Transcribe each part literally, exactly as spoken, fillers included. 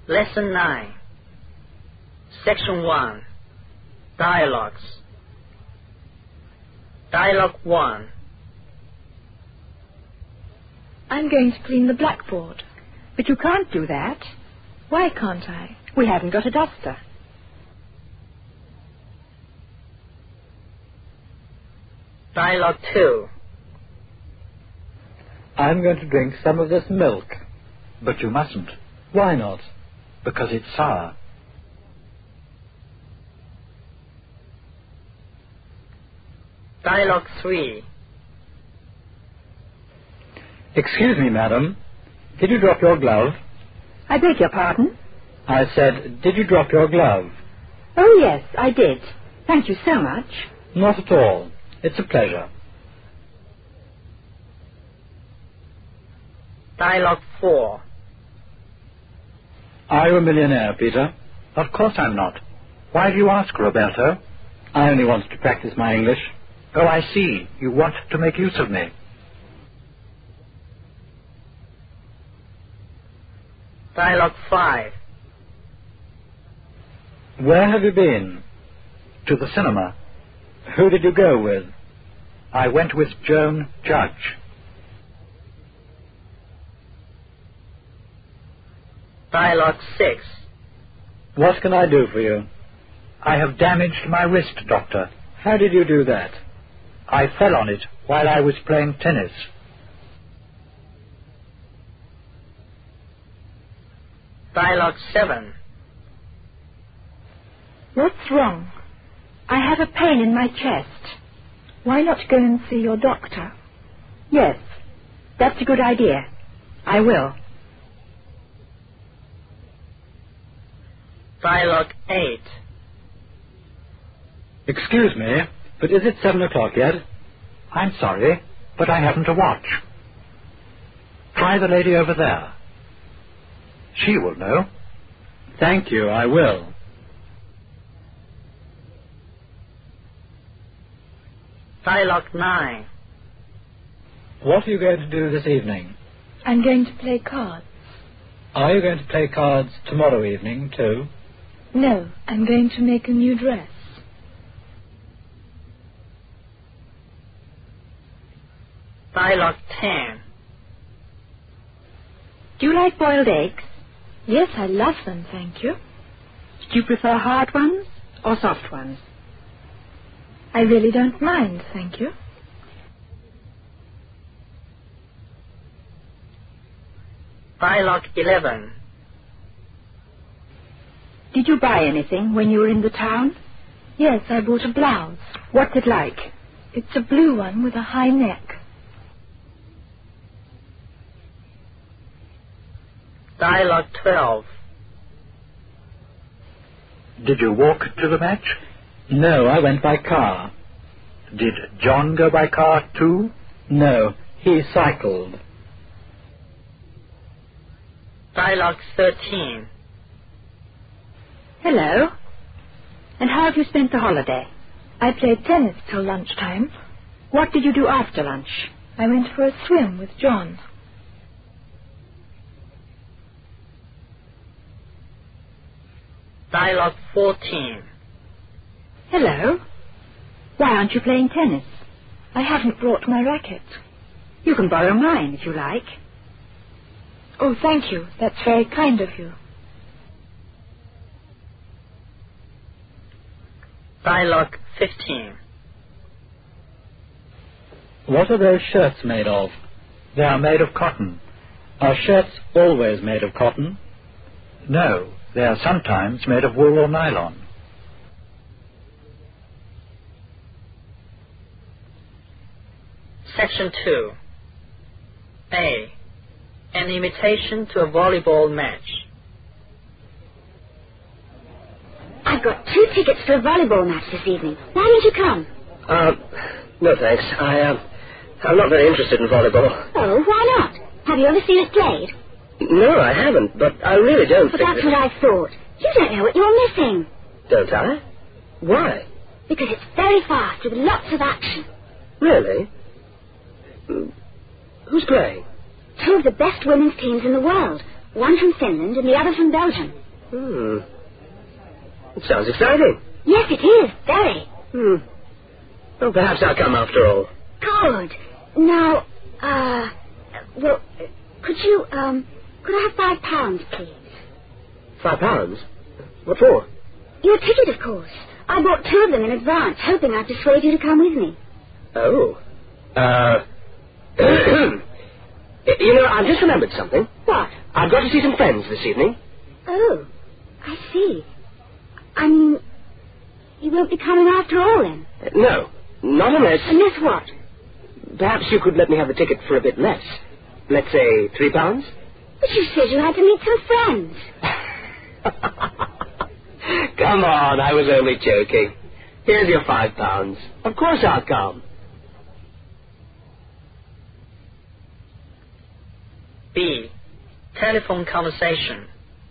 Lesson nine. Section one. Dialogues. Dialogue one. I'm going to clean the blackboard. But you can't do that. Why can't I? We haven't got a duster. Dialogue two. I'm going to drink some of this milk. But you mustn't, Why not? because it's sour. Dialogue three. Excuse me, madam. Did you drop your glove? I beg your pardon? I said, did you drop your glove? Oh, yes, I did. Thank you so much. Not at all. It's a pleasure. Dialogue four. Are you a millionaire, Peter? Of course I'm not. Why do you ask, Roberto? I only wanted to practice my English. Oh, I see. You want to make use of me. Dialogue five. Where have you been? To the cinema. Who did you go with? I went with Joan Judge. Dialogue six. What can I do for you? I have damaged my wrist, Doctor. How did you do that? I fell on it while I was playing tennis. Dialogue seven. What's wrong? I have a pain in my chest. Why not go and see your doctor? Yes, that's a good idea. I will. Dialogue eight. Excuse me, but is it seven o'clock yet? I'm sorry, but I haven't a watch. Try the lady over there. She will know. Thank you, I will. Dialogue nine. What are you going to do this evening? I'm going to play cards. Are you going to play cards tomorrow evening, too? No, I'm going to make a new dress. Dialogue ten. Do you like boiled eggs? Yes, I love them, thank you. Do you prefer hard ones or soft ones? I really don't mind, thank you. Dialogue eleven. Did you buy anything when you were in the town? Yes, I bought a blouse. What's it like? It's a blue one with a high neck. Dialogue twelve. Did you walk to the match? No, I went by car. Did John go by car too? No, he cycled. Dialogue thirteen. Hello. And how have you spent the holiday? I played tennis till lunchtime. What did you do after lunch? I went for a swim with John. Dialogue fourteen. Hello. Why aren't you playing tennis? I haven't brought my racket. You can borrow mine if you like. Oh, thank you. That's very kind of you. Dialogue fifteen. What are those shirts made of? They are made of cotton. Are shirts always made of cotton? No, they are sometimes made of wool or nylon. Section two. A. An invitation to a volleyball match. I've got two tickets to a volleyball match this evening. Why don't you come? Uh, no thanks. I, uh, I'm not very interested in volleyball. Oh, why not? Have you ever seen it played? No, I haven't, but I really don't But think that's that... what I thought. You don't know what you're missing. Don't I? Why? Because it's very fast with lots of action. Really? Who's playing? Two of the best women's teams in the world. One from Finland and the other from Belgium. Hmm. It sounds exciting. Yes, it is. Very. Hmm. Well, perhaps I'll come after all. Good. Now, uh, well, could you, um, could I have five pounds, please? Five pounds? What for? Your ticket, of course. I bought two of them in advance, hoping I'd persuade you to come with me. Oh. Uh... You know, I've just remembered something. What? I've got to see some friends this evening. Oh, I see. I mean, you won't be coming after all, then? Uh, no, not unless... Unless what? Perhaps you could let me have the ticket for a bit less. Let's say three pounds? But you said you had to meet some friends. Come on, I was only joking. Here's your five pounds. Of course I'll come. B. Telephone conversation.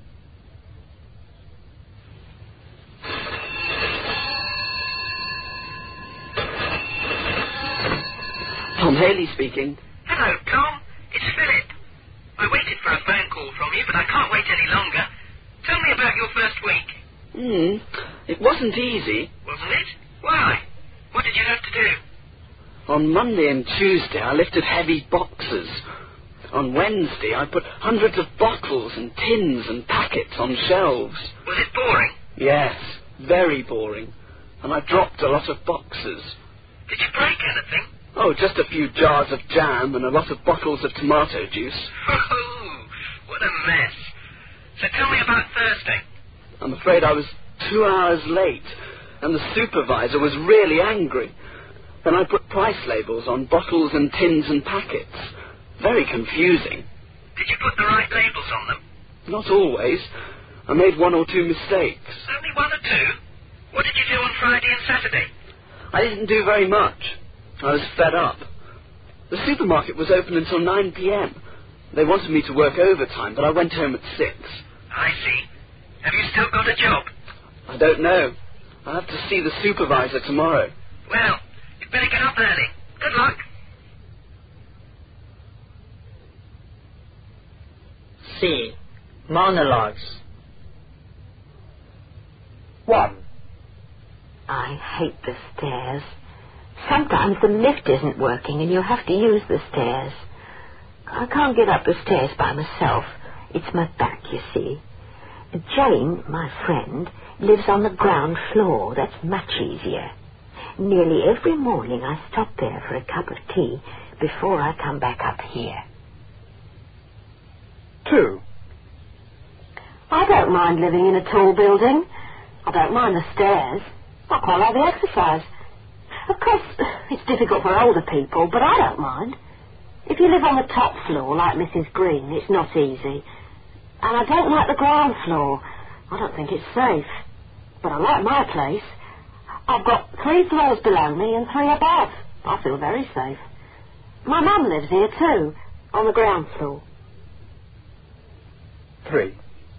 Tom Haley speaking. Hello, Tom. It's Philip. I waited for a phone call from you, but I can't wait any longer. Tell me about your first week. Hmm. It wasn't easy. Wasn't it? Why? What did you have to do? On Monday and Tuesday, I lifted heavy boxes. On Wednesday, I put hundreds of bottles and tins and packets on shelves. Was it boring? Yes, very boring. And I dropped a lot of boxes. Did you break anything? Oh, just a few jars of jam and a lot of bottles of tomato juice. Oh, what a mess. So tell me about Thursday. I'm afraid I was two hours late, and the supervisor was really angry. Then I put price labels on bottles and tins and packets. Very confusing. Did you put the right labels on them? Not always. I made one or two mistakes. Only one or two? What did you do on Friday and Saturday? I didn't do very much. I was fed up. The supermarket was open until nine p.m. They wanted me to work overtime, but I went home at six. I see. Have you still got a job? I don't know. I'll have to see the supervisor tomorrow. Well, you'd better get up early. Good luck. C. Monologues. One. I hate the stairs. Sometimes the lift isn't working and you have to use the stairs. I can't get up the stairs by myself. It's my back, you see. Jane, my friend, lives on the ground floor. That's much easier. Nearly every morning I stop there for a cup of tea before I come back up here. Two. I don't mind living in a tall building. I don't mind the stairs. I quite like the exercise. Of course, it's difficult for older people, but I don't mind. If you live on the top floor, like Missus Green, it's not easy. And I don't like the ground floor. I don't think it's safe. But I like my place. I've got three floors below me and three above. I feel very safe. My mum lives here too, on the ground floor. Three.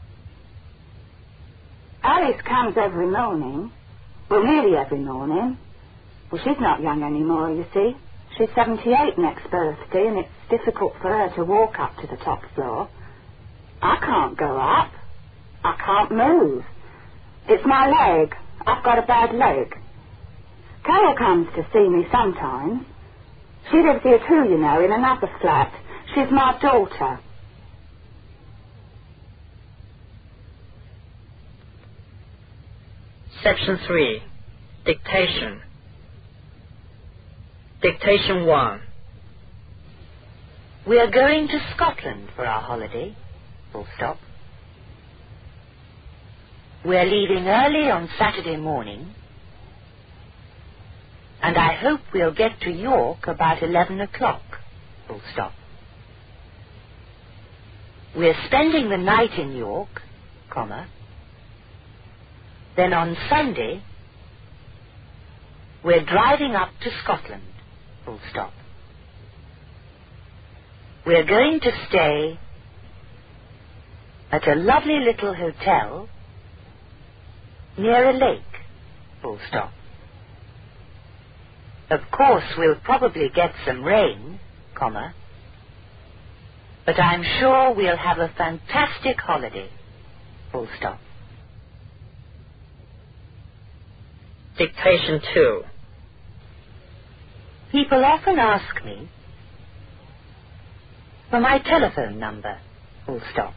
Alice comes every morning. Well, nearly every morning. Well, she's not young anymore, you see. She's seventy-eight next birthday, and it's difficult for her to walk up to the top floor. I can't go up. I can't move. It's my leg. I've got a bad leg. Carol comes to see me sometimes. She lives here too, you know, in another flat. She's my daughter. Section three. Dictation. Dictation one. We are going to Scotland for our holiday. Full stop. We're leaving early on Saturday morning, and I hope we'll get to York about eleven o'clock. Full stop. We're spending the night in York, comma. Then on Sunday, we're driving up to Scotland. Full stop. We're going to stay at a lovely little hotel near a lake. Full stop. Of course, we'll probably get some rain, comma, but I'm sure we'll have a fantastic holiday. Full stop. Dictation two. People often ask me for my telephone number, full stop.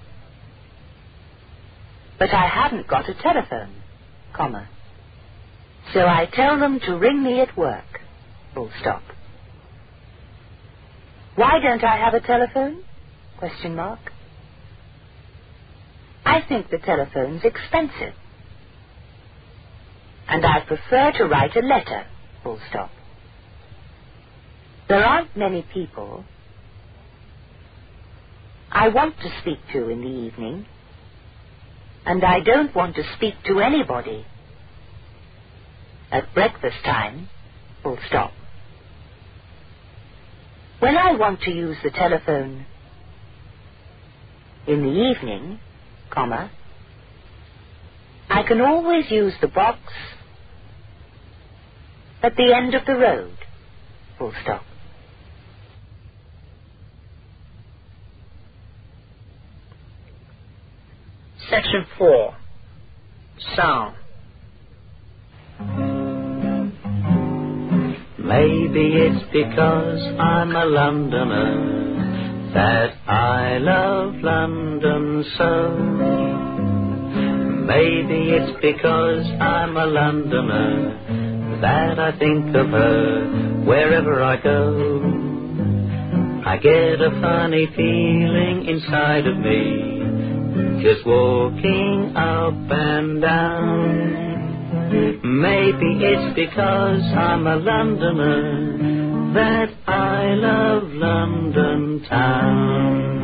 But I haven't got a telephone, comma. So I tell them to ring me at work, full stop. Why don't I have a telephone? Question mark. I think the telephone's expensive. And I prefer to write a letter, full stop. There aren't many people I want to speak to in the evening, and I don't want to speak to anybody at breakfast time, full stop. When I want to use the telephone in the evening, comma, I can always use the box at the end of the road, full stop. Section four. Sound. Maybe it's because I'm a Londoner that I love London so. Maybe it's because I'm a Londoner that I think of her wherever I go. I get a funny feeling inside of me just walking up and down. Maybe it's because I'm a Londoner that I love London town.